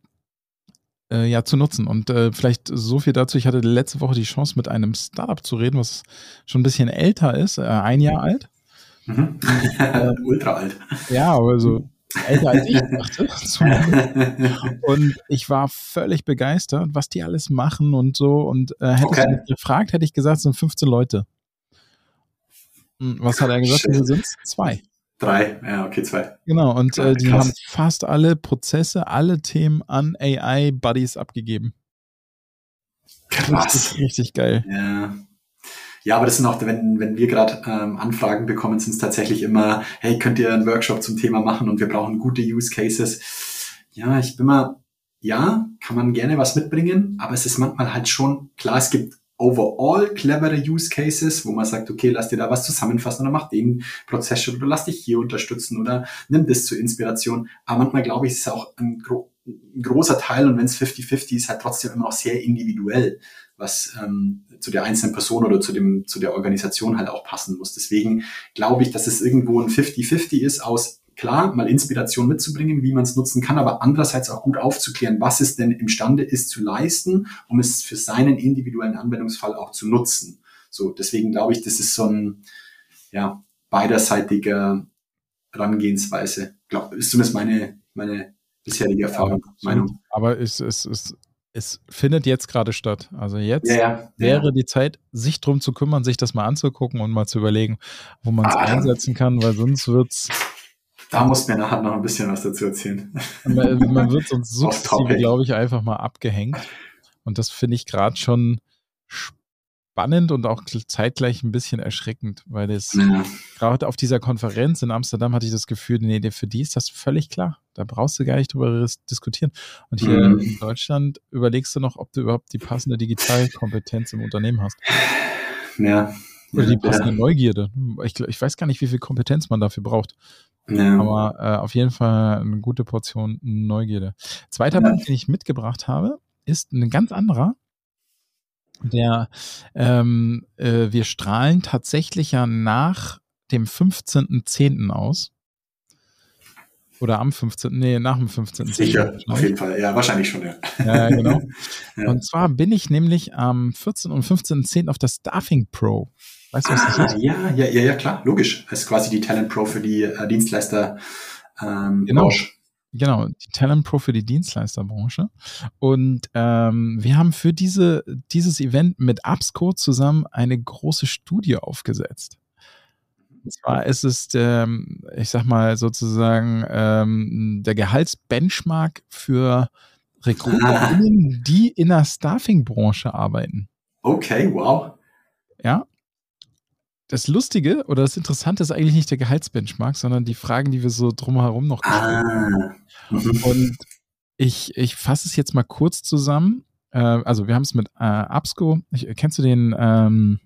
Äh, ja, zu nutzen. Und äh, vielleicht so viel dazu. Ich hatte letzte Woche die Chance, mit einem Startup zu reden, was schon ein bisschen älter ist, äh, ein Jahr alt. Mhm. äh, Ultra alt. Ja, aber so älter als ich dachte. Zumindest. Und ich war völlig begeistert, was die alles machen und so. Und äh, hätte Okay. ich mich gefragt, hätte ich gesagt, es sind fünfzehn Leute. Hm, Was hat er gesagt? Shit. Wir sind zwei. Drei, ja, okay, zwei. Genau, und Ja, äh, die krass. haben fast alle Prozesse, alle Themen an A I-Buddies abgegeben. Krass. Richtig, richtig geil. Ja. Ja, aber das sind auch, wenn, wenn wir gerade ähm, Anfragen bekommen, sind es tatsächlich immer, hey, könnt ihr einen Workshop zum Thema machen und wir brauchen gute Use Cases. Ja, ich bin mal, ja, kann man gerne was mitbringen, aber es ist manchmal halt schon, klar, es gibt overall clevere Use Cases, wo man sagt, okay, lass dir da was zusammenfassen oder mach den Prozess schon oder lass dich hier unterstützen oder nimm das zur Inspiration. Aber manchmal, glaube ich, ist es auch ein, gro ein großer Teil und wenn es fifty fifty ist, halt trotzdem immer noch sehr individuell, was ähm, zu der einzelnen Person oder zu dem zu der Organisation halt auch passen muss. Deswegen glaube ich, dass es irgendwo ein fifty fifty ist aus, klar, mal Inspiration mitzubringen, wie man es nutzen kann, aber andererseits auch gut aufzuklären, was es denn imstande ist zu leisten, um es für seinen individuellen Anwendungsfall auch zu nutzen. So, deswegen glaube ich, das ist so ein ja, beiderseitiger Herangehensweise. Glaub, ist zumindest meine, meine bisherige Erfahrung, Ja, Meinung. aber es, es, es, es findet jetzt gerade statt. Also jetzt Ja, ja, wäre ja. die Zeit, sich drum zu kümmern, sich das mal anzugucken und mal zu überlegen, wo man es Ah. einsetzen kann, weil sonst wird's, Da musst du mir nachher noch ein bisschen was dazu erzählen. man, man wird sonst sukzessive, Off-topic. glaube ich, einfach mal abgehängt. Und das finde ich gerade schon spannend und auch zeitgleich ein bisschen erschreckend, weil das Ja. gerade auf dieser Konferenz in Amsterdam hatte ich das Gefühl, nee, für die ist das völlig klar. Da brauchst du gar nicht drüber diskutieren. Und hier Mhm. in Deutschland überlegst du noch, ob du überhaupt die passende Digitalkompetenz im Unternehmen hast. Ja. Oder ja, die passende ja. Neugierde. Ich, ich weiß gar nicht, wie viel Kompetenz man dafür braucht. Ja. Aber äh, auf jeden Fall eine gute Portion Neugierde. Zweiter Ja. Punkt, den ich mitgebracht habe, ist ein ganz anderer. Der, ähm, äh, wir strahlen tatsächlich ja nach dem fünfzehnten zehnten aus. Oder am fünfzehnten Nee, nach dem fünfzehnten Sicher, auf jeden Fall. Ja, wahrscheinlich schon, ja. Ja, genau. Ja. Und zwar bin ich nämlich am vierzehnten und fünfzehnten zehnten auf der Staffing Pro. Weißt du, was das Ah, ist? ja, ja, ja, ja, klar, logisch. Das ist quasi die Talent Pro für die äh, Dienstleister ähm, Genau. Branche. Genau, die Talent Pro für die Dienstleisterbranche. Und ähm, wir haben für diese, dieses Event mit Absco zusammen eine große Studie aufgesetzt. Und zwar ist es, ähm, ich sag mal sozusagen, ähm, der Gehaltsbenchmark für RekruterInnen, die in der Staffing-Branche arbeiten. Okay, wow. Ja. Das Lustige oder das Interessante ist eigentlich nicht der Gehaltsbenchmark, sondern die Fragen, die wir so drumherum noch gestellt haben. Ah. Mhm. Und ich, ich fasse es jetzt mal kurz zusammen. Äh, also wir haben es mit äh, Absco. Ich, kennst du den, ähm,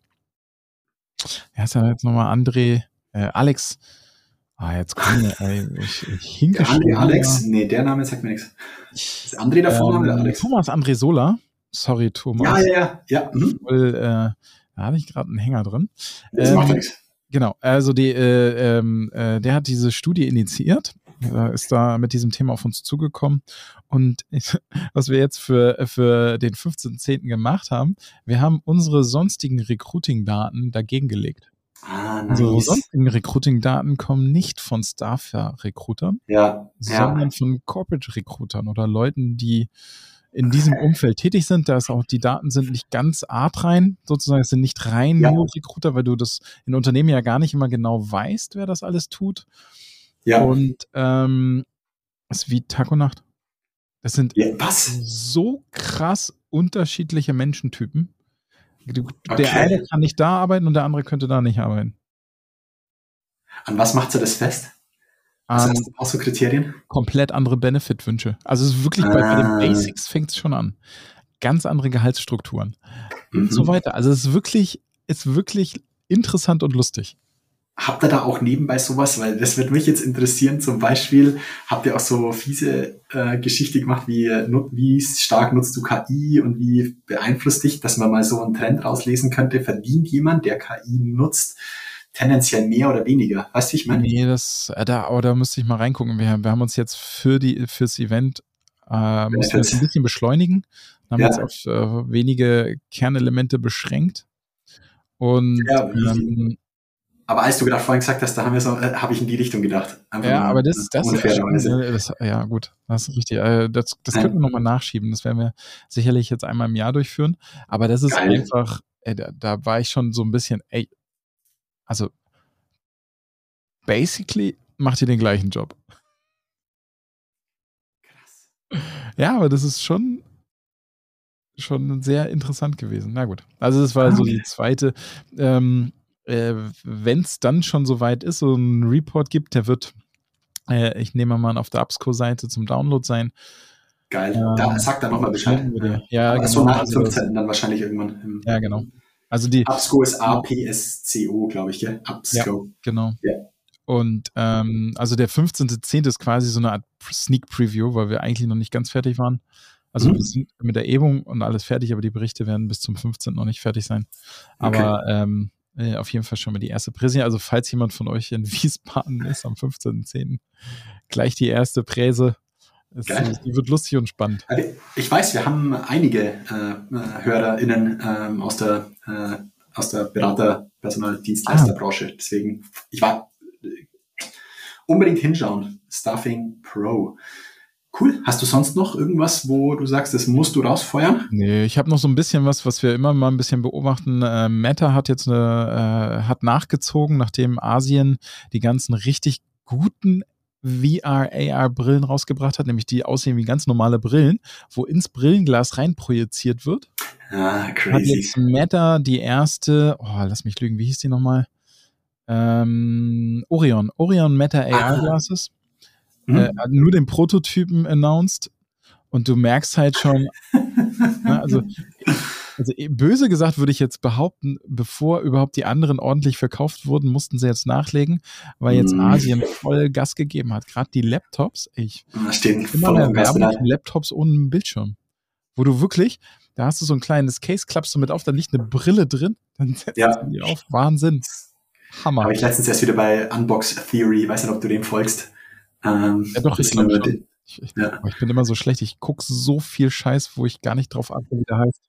wer ist ja jetzt nochmal, André, äh, Alex. Ah, jetzt komm, ey, ich, ich hinke schon André wieder. Alex? Nee, der Name sagt mir nichts. Ist André der Vorname oder Ähm, Alex? Thomas André Sola. Sorry, Thomas. Ja, ja, ja. ja. Mhm. Weil, äh, da hatte ich gerade einen Hänger drin. Das Ähm, macht ja nichts. Genau, also die, äh, ähm, äh, der hat diese Studie initiiert, äh, ist da mit diesem Thema auf uns zugekommen und ich, was wir jetzt für, für den fünfzehnten zehnten gemacht haben, wir haben unsere sonstigen Recruiting-Daten dagegen gelegt. Ah, Unsere nice. sonstigen Recruiting-Daten kommen nicht von Staffer-Recruitern, Ja, sondern ja. von Corporate-Recruitern oder Leuten, die in diesem Umfeld tätig sind. Da ist auch, die Daten sind nicht ganz artrein, sozusagen, es sind nicht rein Ja. nur Recruiter, weil du das in Unternehmen ja gar nicht immer genau weißt, wer das alles tut. Ja. Und ähm, es ist wie Tag und Nacht. Das sind ja. Was? so krass unterschiedliche Menschentypen. Du, Okay. Der eine kann nicht da arbeiten und der andere könnte da nicht arbeiten. An was macht sie das fest? Was Ähm, sind auch so Kriterien? komplett andere Benefit-Wünsche. Also es ist wirklich bei, bei den Ah. Basics fängt es schon an. Ganz andere Gehaltsstrukturen Mhm. und so weiter. Also es ist wirklich, ist wirklich interessant und lustig. Habt ihr da auch nebenbei sowas, weil das wird mich jetzt interessieren, zum Beispiel, habt ihr auch so fiese äh, Geschichte gemacht, wie, nu- wie stark nutzt du K I und wie beeinflusst dich, dass man mal so einen Trend rauslesen könnte, verdient jemand, der K I nutzt, tendenziell mehr oder weniger? Weißt du, wie ich meine? Nee, das, äh, da, aber da müsste ich mal reingucken. Wir, wir haben uns jetzt für die, fürs Event, äh, mussten wir es ein bisschen beschleunigen, haben Ja. jetzt auf äh, wenige Kernelemente beschränkt. Und Ja, ähm, Aber als du gerade vorhin gesagt hast, da haben wir so, äh, habe ich in die Richtung gedacht. Einfach ja, mal, aber das, das ist schon, unfairerweise. das, ja gut, das ist richtig. Äh, Das, das Ja. könnten wir nochmal nachschieben. Das werden wir sicherlich jetzt einmal im Jahr durchführen. Aber das ist Geil. einfach, ey, da, da war ich schon so ein bisschen, ey, also basically macht ihr den gleichen Job. Ja, aber das ist schon, schon sehr interessant gewesen. Na gut. Also das war Ah, so okay. die zweite. Ähm, äh, Wenn es dann schon soweit ist, so ein Report gibt, der wird, äh, ich nehme mal an, auf der Absco-Seite zum Download sein. Geil. Ähm, Da sag dann nochmal Bescheid. finden wir die. Ja, Aber genau. so nach dem Also das- fünfzehnten dann wahrscheinlich irgendwann. Im, Ja, genau. Also die, Absco ist A P S C O, glaube ich, gell? Absco. genau. Ja. Und ähm, also der fünfzehnte zehnte ist quasi so eine Art Sneak Preview, weil wir eigentlich noch nicht ganz fertig waren. Also Mhm. wir sind mit der Ebung und alles fertig, aber die Berichte werden bis zum fünfzehnten noch nicht fertig sein. Aber ähm, äh, auf jeden Fall schon mal die erste Präsi. Also falls jemand von euch in Wiesbaden ist am fünfzehnten zehnten gleich die erste Präse. Es, Geil. die wird lustig und spannend. Also ich weiß, wir haben einige äh, HörerInnen ähm, aus der äh, aus der Berater-, Personaldienstleisterbranche. Deswegen, ich war äh, unbedingt hinschauen. Staffing Pro. Cool. Hast du sonst noch irgendwas, wo du sagst, das musst du rausfeuern? Nee, ich habe noch so ein bisschen was, was wir immer mal ein bisschen beobachten. Äh, Meta hat jetzt eine, äh, hat nachgezogen, nachdem Asien die ganzen richtig guten V R, A R-Brillen rausgebracht hat, nämlich die aussehen wie ganz normale Brillen, wo ins Brillenglas reinprojiziert wird. Ah, Hat crazy. jetzt Meta die erste, oh, lass mich lügen, wie hieß die nochmal? Ähm, Orion, Orion Meta A R-Glasses. Mhm. Äh, hat nur den Prototypen announced und du merkst halt schon, ne, also, also böse gesagt würde ich jetzt behaupten, bevor überhaupt die anderen ordentlich verkauft wurden, mussten sie jetzt nachlegen, weil jetzt Mhm. Asien voll Gas gegeben hat. Gerade die Laptops, ich Da stehen immer voll mehr am Gas Werbung wieder. für Laptops ohne Bildschirm. Wo du wirklich, da hast du so ein kleines Case, klappst du mit auf, da liegt eine Brille drin, dann setzt Ja. du die auf. Wahnsinn. Hammer. Habe ich letztens erst wieder bei Unbox Theory, weiß nicht, ob du dem folgst. Ähm, Ja, doch, das ich sind glaube immer schon. die- Ich, ich, Ja. aber ich bin immer so schlecht, ich gucke so viel Scheiß, wo ich gar nicht drauf achte, wie der heißt.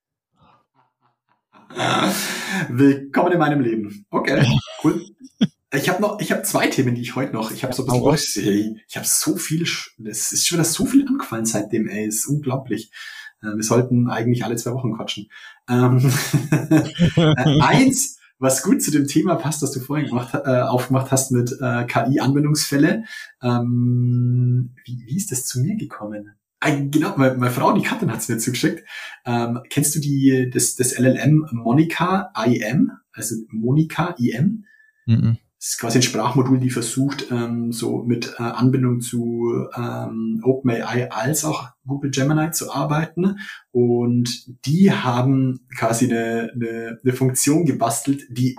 Willkommen in meinem Leben. Okay, cool. Ich habe noch, ich habe zwei Themen, die ich heute noch, ich habe so ein bisschen, Hau raus. ey, ich habe so viel, sch- es ist schon wieder so viel angefallen seitdem, ey, ist unglaublich. Äh, Wir sollten eigentlich alle zwei Wochen quatschen. Ähm, äh, eins, was gut zu dem Thema passt, das du vorhin gemacht, äh, aufgemacht hast mit äh, K I-Anwendungsfälle. Ähm, wie, wie ist das zu mir gekommen? Ah, genau, meine, meine Frau, die Katrin, hat es mir zugeschickt. Ähm, kennst du die das, das L L M Monica I M? Also Monica I M? Mhm. Das ist quasi ein Sprachmodul, die versucht, ähm, so mit äh, Anbindung zu ähm, OpenAI als auch Google Gemini zu arbeiten. Und die haben quasi eine, eine, eine Funktion gebastelt, die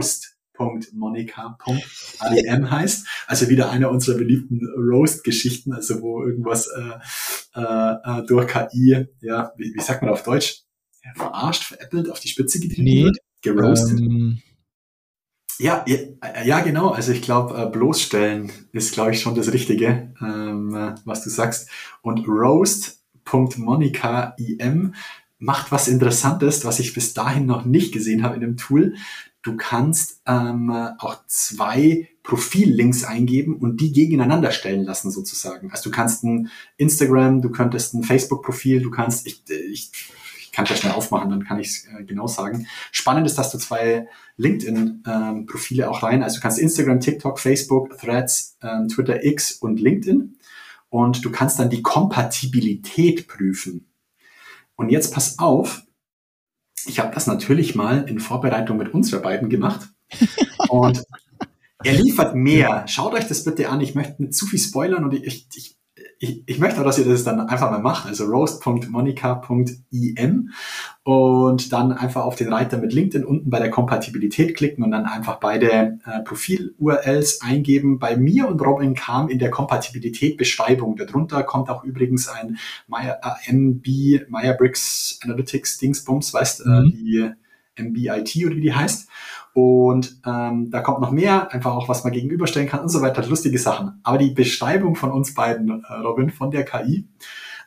roast.monica.im heißt. Also wieder einer unserer beliebten Roast-Geschichten, also wo irgendwas äh, äh, durch K I, ja, wie, wie sagt man auf Deutsch, ja, verarscht, veräppelt, auf die Spitze getrieben Nee, wird, geroastet. Ähm, Ja, ja, ja, genau. Also ich glaube, äh, bloßstellen ist, glaube ich, schon das Richtige, ähm, äh, was du sagst. Und roast.monica.im macht was Interessantes, was ich bis dahin noch nicht gesehen habe in dem Tool. Du kannst ähm, auch zwei Profillinks eingeben und die gegeneinander stellen lassen sozusagen. Also du kannst ein Instagram, du könntest ein Facebook-Profil, du kannst, ich, ich, ich kann das schnell aufmachen, dann kann ich es äh, genau sagen. Spannend ist, dass du zwei LinkedIn-Profile ähm, auch rein, also du kannst Instagram, TikTok, Facebook, Threads, ähm, Twitter, X und LinkedIn und du kannst dann die Kompatibilität prüfen. Und jetzt pass auf, ich habe das natürlich mal in Vorbereitung mit unserer beiden gemacht und er liefert mehr. Schaut euch das bitte an, ich möchte nicht zu viel spoilern und ich, ich, ich, ich möchte auch, dass ihr das dann einfach mal macht, also roast.monica.im und dann einfach auf den Reiter mit LinkedIn unten bei der Kompatibilität klicken und dann einfach beide äh, Profil-U R Ls eingeben. Bei mir und Robin kam in der Kompatibilität Beschreibung. Darunter kommt auch übrigens ein Meyer, äh, M B, Meyer-Briggs Analytics Dingsbums, weißt, Mhm. äh, die M B I T oder wie die heißt. Und ähm, da kommt noch mehr, einfach auch, was man gegenüberstellen kann und so weiter, lustige Sachen. Aber die Beschreibung von uns beiden, äh, Robin, von der K I,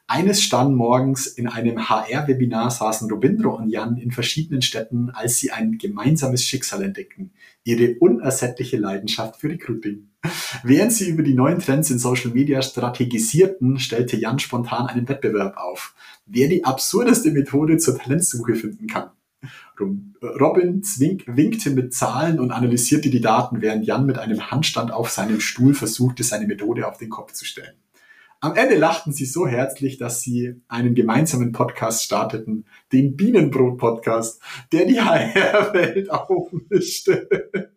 Eines Stand morgens in einem H R-Webinar saßen Robindro und Jan in verschiedenen Städten, als sie ein gemeinsames Schicksal entdeckten. Ihre unersättliche Leidenschaft für Recruiting. Während sie über die neuen Trends in Social Media strategisierten, stellte Jan spontan einen Wettbewerb auf. Wer die absurdeste Methode zur Talentsuche finden kann. Robin zwink, winkte mit Zahlen und analysierte die Daten, während Jan mit einem Handstand auf seinem Stuhl versuchte, seine Methode auf den Kopf zu stellen. Am Ende lachten sie so herzlich, dass sie einen gemeinsamen Podcast starteten, den Bienenbrot-Podcast, der die H R-Welt aufmischte.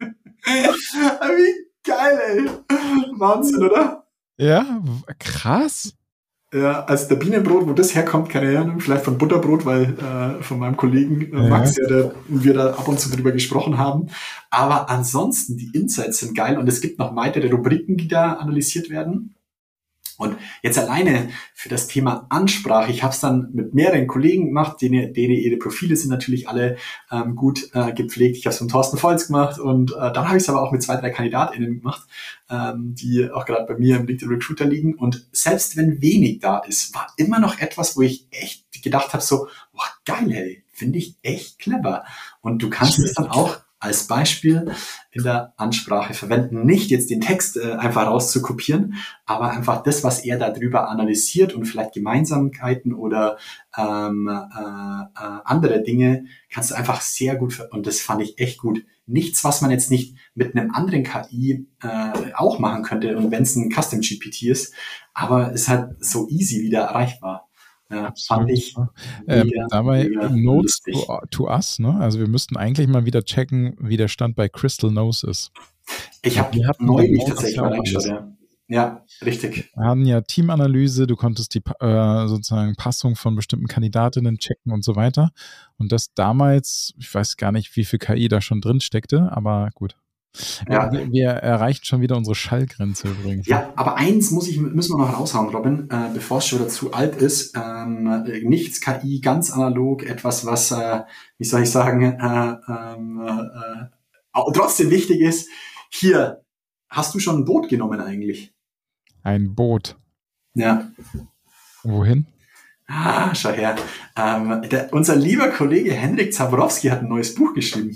Wie geil, ey. Wahnsinn, oder? Ja, krass. Ja, also der Bienenbrot, wo das herkommt, keine Ahnung, vielleicht von Butterbrot, weil äh, von meinem Kollegen äh, Max, ja, der, wir da ab und zu drüber gesprochen haben. Aber ansonsten, die Insights sind geil und es gibt noch weitere Rubriken, die da analysiert werden. Und jetzt alleine für das Thema Ansprache, ich habe es dann mit mehreren Kollegen gemacht, denen, denen ihre Profile sind natürlich alle ähm, gut äh, gepflegt. Ich habe es mit Thorsten Volz gemacht und äh, dann habe ich es aber auch mit zwei, drei KandidatInnen gemacht, ähm, die auch gerade bei mir im LinkedIn Recruiter liegen. Und selbst wenn wenig da ist, war immer noch etwas, wo ich echt gedacht habe, so, boah, geil, hey, finde ich echt clever. Und du kannst es dann auch als Beispiel in der Ansprache verwenden. Nicht jetzt den Text äh, einfach rauszukopieren, aber einfach das, was er darüber analysiert und vielleicht Gemeinsamkeiten oder ähm, äh, äh, andere Dinge, kannst du einfach sehr gut, ver- und das fand ich echt gut. Nichts, was man jetzt nicht mit einem anderen K I äh, auch machen könnte, und wenn es ein Custom G P T ist, aber es ist halt so easy wieder erreichbar. Ja, fand ich ähm, mega, dabei mega Notes lustig. to, to us, ne? Also wir müssten eigentlich mal wieder checken, wie der Stand bei Crystal Nose ist. Ich habe Wir hatten neulich genau das tatsächlich ja mal auch reingeschaut, alles. ja. Ja, richtig. Wir hatten ja Teamanalyse, du konntest die äh, sozusagen Passung von bestimmten Kandidatinnen checken und so weiter. Und das damals, ich weiß gar nicht, wie viel K I da schon drin steckte, aber gut. Ja. Wir, wir erreichen schon wieder unsere Schallgrenze übrigens. Ja, aber eins muss ich, müssen wir noch raushauen, Robin, äh, bevor es schon wieder zu alt ist. Ähm, nichts K I, ganz analog, etwas, was, äh, wie soll ich sagen, äh, ähm, äh, auch trotzdem wichtig ist. Hier, hast du schon ein Boot genommen eigentlich? Ein Boot. Ja. Wohin? Ah, schau her. Ähm, der, unser lieber Kollege Henrik Zaborowski hat ein neues Buch geschrieben.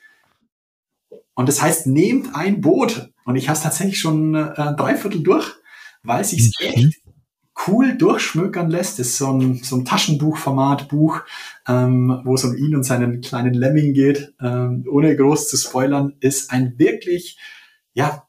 Und das heißt, nehmt ein Boot. Und ich habe es tatsächlich schon äh, ein Dreiviertel durch, weil es sich echt cool durchschmökern lässt. Das ist so ein, so ein Taschenbuchformat, Buch, ähm, wo es um ihn und seinen kleinen Lemming geht. Ähm, ohne groß zu spoilern, ist ein wirklich, ja,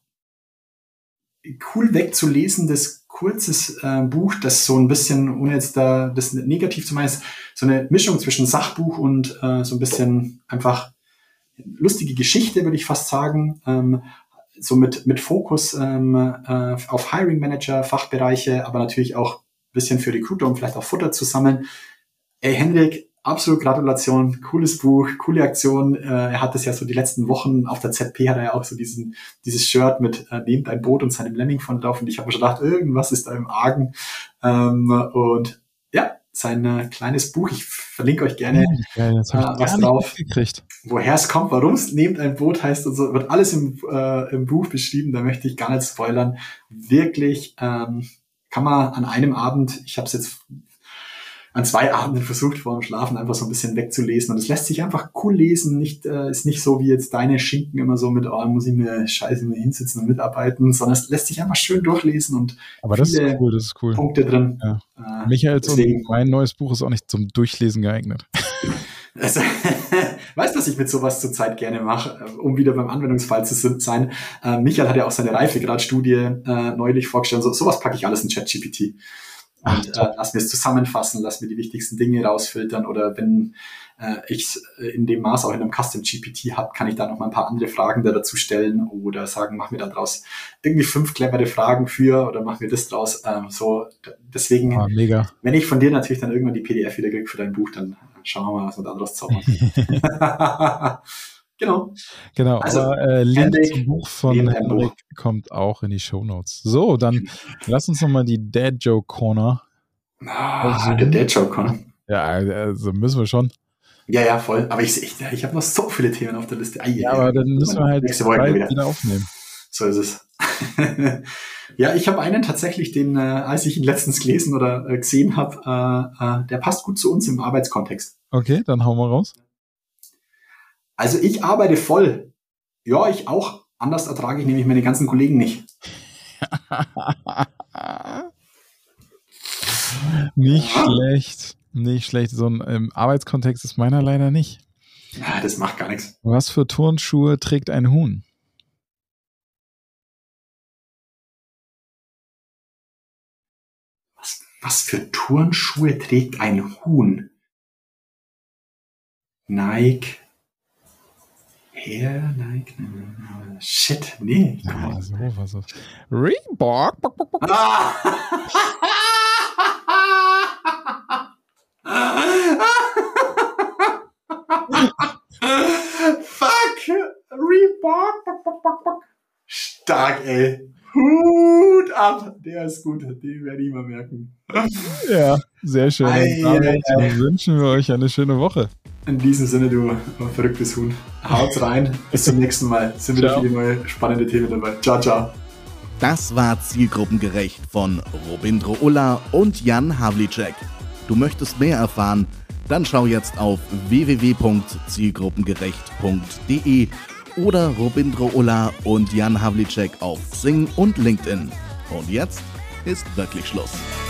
cool wegzulesendes, kurzes äh, Buch, das so ein bisschen, ohne jetzt da das negativ zu meinen, ist so eine Mischung zwischen Sachbuch und äh, so ein bisschen einfach lustige Geschichte, würde ich fast sagen, ähm, so mit, mit Fokus ähm, äh, auf Hiring Manager, Fachbereiche, aber natürlich auch ein bisschen für Recruiter, um vielleicht auch Futter zu sammeln. Ey, Henrik, absolut Gratulation, cooles Buch, coole Aktion. Äh, er hat das ja so die letzten Wochen auf der Z P, hat er ja auch so diesen dieses Shirt mit äh, nehmt ein Boot und seinem Lemming von drauf, und ich habe mir schon gedacht, irgendwas ist da im Argen. Ähm, und ja, sein äh, kleines Buch, ich verlinke euch gerne ja, das hab ich äh, was gar nicht drauf. mitgekriegt. Woher es kommt, warum es nehmt ein Boot heißt und so, wird alles im, äh, im Buch beschrieben, da möchte ich gar nicht spoilern. Wirklich ähm, kann man an einem Abend, ich habe es jetzt an zwei Abenden versucht, vor dem Schlafen einfach so ein bisschen wegzulesen, und es lässt sich einfach cool lesen, nicht äh, ist nicht so wie jetzt deine Schinken immer so mit, oh, muss ich mir scheiße mir hinsitzen und mitarbeiten, sondern es lässt sich einfach schön durchlesen und aber das viele ist cool, das ist cool. Punkte drin. Ja. Äh, Michaels deswegen- und mein neues Buch ist auch nicht zum Durchlesen geeignet. Also, weißt du, was ich mit sowas zurzeit gerne mache, um wieder beim Anwendungsfall zu sein? Äh, Michael hat ja auch seine Reifegradstudie äh, neulich vorgestellt. So, sowas packe ich alles in ChatGPT. Und äh, lass mir es zusammenfassen, lass mir die wichtigsten Dinge rausfiltern, oder wenn äh, ich in dem Maß auch in einem Custom G P T habe, kann ich da noch mal ein paar andere Fragen da dazu stellen oder sagen, mach mir da draus irgendwie fünf clevere Fragen für, oder mach mir das draus. Ähm, so, deswegen, Ah, mega. wenn ich von dir natürlich dann irgendwann die P D F wieder kriege für dein Buch, dann schauen wir mal, was wir da draus zaubern. Genau. Genau, Also, aber äh, Link Henrik, zum Buch von neben deinem Henrik Buch. kommt auch in die Shownotes. So, dann lass uns nochmal die Dad Joke Corner. Ah, der Dad Joke, oder? Ja, also müssen wir schon. Ja, ja, voll. Aber ich, ich, ich habe noch so viele Themen auf der Liste. Ai, Ja, aber dann müssen wir halt nächste Woche bald wieder. wieder aufnehmen. So ist es. Ja, ich habe einen tatsächlich, den, äh, als ich ihn letztens gelesen oder äh, gesehen habe, äh, äh, der passt gut zu uns im Arbeitskontext. Okay, dann hauen wir raus. Also ich arbeite voll. Ja, ich auch. Anders ertrage ich nämlich meine ganzen Kollegen nicht. Nicht ja. schlecht. Nicht schlecht. So ein ähm, Arbeitskontext ist meiner leider nicht. Ja, das macht gar nichts. Was für Turnschuhe trägt ein Huhn? Was, was für Turnschuhe trägt ein Huhn? Nike. Hair, Nike. Shit, nee. Ja, so, was so. Reebok. Ah. Fuck! Reebok! Stark, ey. Hut ab! Der ist gut, den werde ich mal merken. Ja, sehr schön. Ei, Damit ei, ei. wünschen wir euch eine schöne Woche. In diesem Sinne, du verrücktes Huhn. Haut's rein. Bis zum nächsten Mal. Es sind wieder Ciao. viele neue spannende Themen dabei. Ciao, ciao. Das war Zielgruppengerecht von Robindro Ulla und Jan Havlicek. Du möchtest mehr erfahren? Dann schau jetzt auf w w w punkt zielgruppengerecht punkt d e oder Robindro Ulla und Jan Havlicek auf Xing und LinkedIn. Und jetzt ist wirklich Schluss.